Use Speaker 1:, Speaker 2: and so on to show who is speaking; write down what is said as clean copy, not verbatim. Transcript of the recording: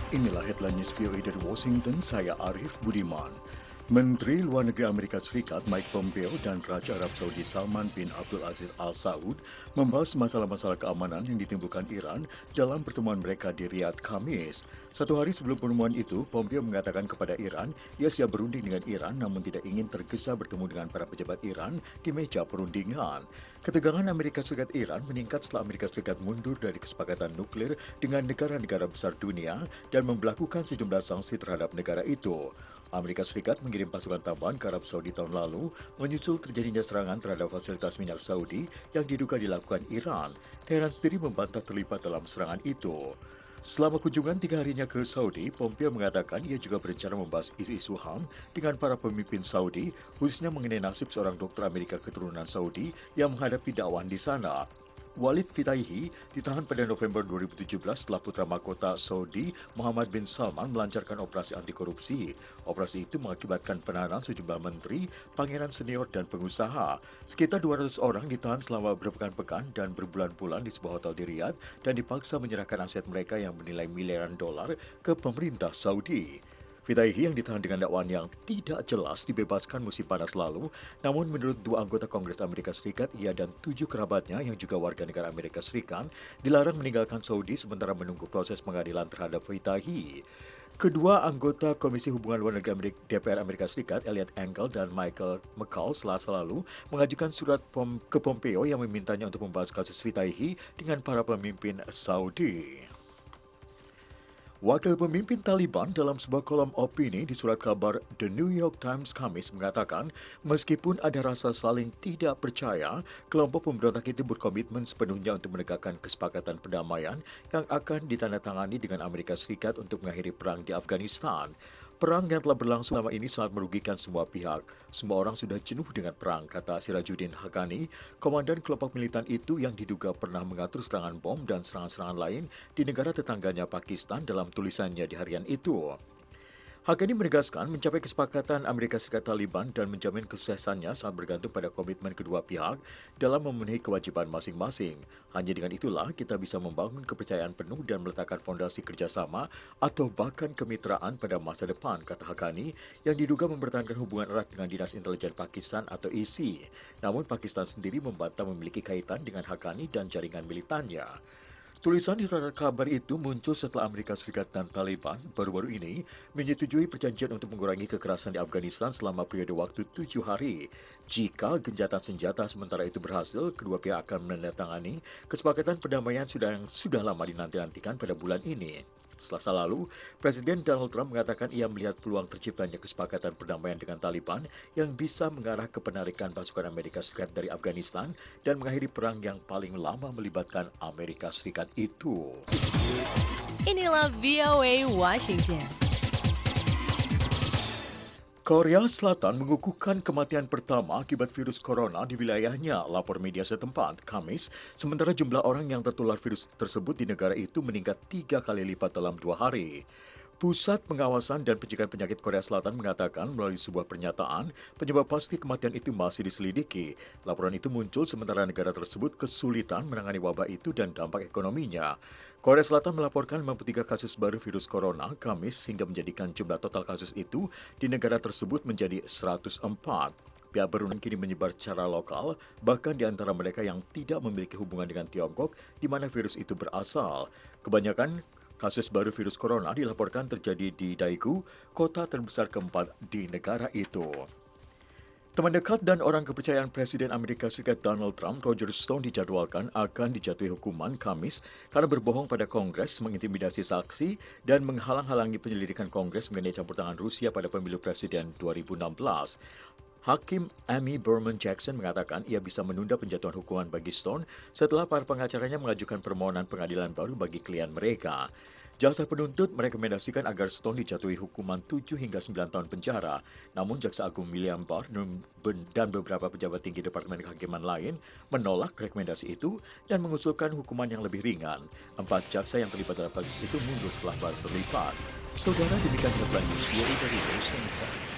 Speaker 1: Inilah headline news VOA dari Washington, saya Arif Budiman. Menteri Luar Negeri Amerika Serikat Mike Pompeo dan Raja Arab Saudi Salman bin Abdul Aziz Al Saud membahas masalah-masalah keamanan yang ditimbulkan Iran dalam pertemuan mereka di Riyadh, Kamis. Satu hari sebelum pertemuan itu, Pompeo mengatakan kepada Iran, ia siap berunding dengan Iran namun tidak ingin tergesa bertemu dengan para pejabat Iran di meja perundingan. Ketegangan Amerika Serikat Iran meningkat setelah Amerika Serikat mundur dari kesepakatan nuklir dengan negara-negara besar dunia dan memberlakukan sejumlah sanksi terhadap negara itu. Amerika Serikat mengirim pasukan tambahan ke Arab Saudi tahun lalu menyusul terjadinya serangan terhadap fasilitas minyak Saudi yang diduga dilakukan Iran. Teheran sendiri membantah terlibat dalam serangan itu. Selama kunjungan 3 harinya ke Saudi, Pompeo mengatakan ia juga berencana membahas isu-isu HAM dengan para pemimpin Saudi, khususnya mengenai nasib seorang dokter Amerika keturunan Saudi yang menghadapi dakwaan di sana. Walid Fitaihi ditahan pada November 2017 setelah putra mahkota Saudi Muhammad bin Salman melancarkan operasi anti korupsi. Operasi itu mengakibatkan penahanan sejumlah menteri, pangeran senior dan pengusaha. Sekitar 200 orang ditahan selama berpekan-pekan dan berbulan-bulan di sebuah hotel di Riyadh dan dipaksa menyerahkan aset mereka yang bernilai miliaran dolar ke pemerintah Saudi. Fitaihi yang ditahan dengan dakwaan yang tidak jelas dibebaskan musim panas lalu, namun menurut 2 anggota Kongres Amerika Serikat, ia dan 7 kerabatnya yang juga warga negara Amerika Serikat dilarang meninggalkan Saudi sementara menunggu proses pengadilan terhadap Fitaihi. Kedua anggota Komisi Hubungan Luar Negeri DPR Amerika Serikat, Eliot Engel dan Michael McCall, Selasa lalu mengajukan surat ke Pompeo yang memintanya untuk membahas kasus Fitaihi dengan para pemimpin Saudi. Wakil pemimpin Taliban dalam sebuah kolom opini di surat kabar The New York Times Kamis mengatakan, meskipun ada rasa saling tidak percaya, kelompok pemberontak itu berkomitmen sepenuhnya untuk menegakkan kesepakatan perdamaian yang akan ditandatangani dengan Amerika Serikat untuk mengakhiri perang di Afghanistan. Perang yang telah berlangsung lama ini sangat merugikan semua pihak. Semua orang sudah jenuh dengan perang, kata Sirajuddin Haqqani, komandan kelompok militan itu yang diduga pernah mengatur serangan bom dan serangan-serangan lain di negara tetangganya Pakistan dalam tulisannya di harian itu. Haqqani menegaskan mencapai kesepakatan Amerika Serikat Taliban dan menjamin kesuksesannya sangat bergantung pada komitmen kedua pihak dalam memenuhi kewajiban masing-masing. Hanya dengan itulah kita bisa membangun kepercayaan penuh dan meletakkan fondasi kerjasama atau bahkan kemitraan pada masa depan, kata Haqqani yang diduga mempertahankan hubungan erat dengan Dinas Intelijen Pakistan atau ISI. Namun Pakistan sendiri membantah memiliki kaitan dengan Haqqani dan jaringan militannya. Tulisan di surat kabar itu muncul setelah Amerika Serikat dan Taliban baru-baru ini menyetujui perjanjian untuk mengurangi kekerasan di Afghanistan selama periode waktu 7 hari. Jika gencatan senjata sementara itu berhasil, kedua pihak akan menandatangani kesepakatan perdamaian yang sudah lama dinanti-nantikan pada bulan ini. Selasa lalu, Presiden Donald Trump mengatakan ia melihat peluang terciptanya kesepakatan perdamaian dengan Taliban yang bisa mengarah ke penarikan pasukan Amerika Serikat dari Afghanistan dan mengakhiri perang yang paling lama melibatkan Amerika Serikat itu.
Speaker 2: Inilah VOA Washington.
Speaker 1: Korea Selatan mengukuhkan kematian pertama akibat virus corona di wilayahnya, lapor media setempat Kamis, sementara jumlah orang yang tertular virus tersebut di negara itu meningkat 3 kali lipat dalam 2 hari. Pusat Pengawasan dan Pencegahan Penyakit Korea Selatan mengatakan melalui sebuah pernyataan, penyebab pasti kematian itu masih diselidiki. Laporan itu muncul sementara negara tersebut kesulitan menangani wabah itu dan dampak ekonominya. Korea Selatan melaporkan 53 kasus baru virus corona Kamis hingga menjadikan jumlah total kasus itu di negara tersebut menjadi 104. Pihak berwenang kini menyebar secara lokal, bahkan di antara mereka yang tidak memiliki hubungan dengan Tiongkok, di mana virus itu berasal. Kebanyakan kasus baru virus corona dilaporkan terjadi di Daegu, kota terbesar keempat di negara itu. Teman dekat dan orang kepercayaan Presiden Amerika Serikat Donald Trump, Roger Stone, dijadwalkan akan dijatuhi hukuman Kamis karena berbohong pada Kongres, mengintimidasi saksi, dan menghalang-halangi penyelidikan Kongres mengenai campur tangan Rusia pada pemilu Presiden 2016. Hakim Amy Berman Jackson mengatakan ia bisa menunda penjatuhan hukuman bagi Stone setelah para pengacaranya mengajukan permohonan pengadilan baru bagi klien mereka. Jaksa penuntut merekomendasikan agar Stone dijatuhi hukuman 7 hingga 9 tahun penjara. Namun Jaksa Agung William Barr dan beberapa pejabat tinggi Departemen Kehakiman lain menolak rekomendasi itu dan mengusulkan hukuman yang lebih ringan. 4 jaksa yang terlibat dalam kasus itu mundur setelah Barr terlibat. Saudara, demikian headline news dari Washington.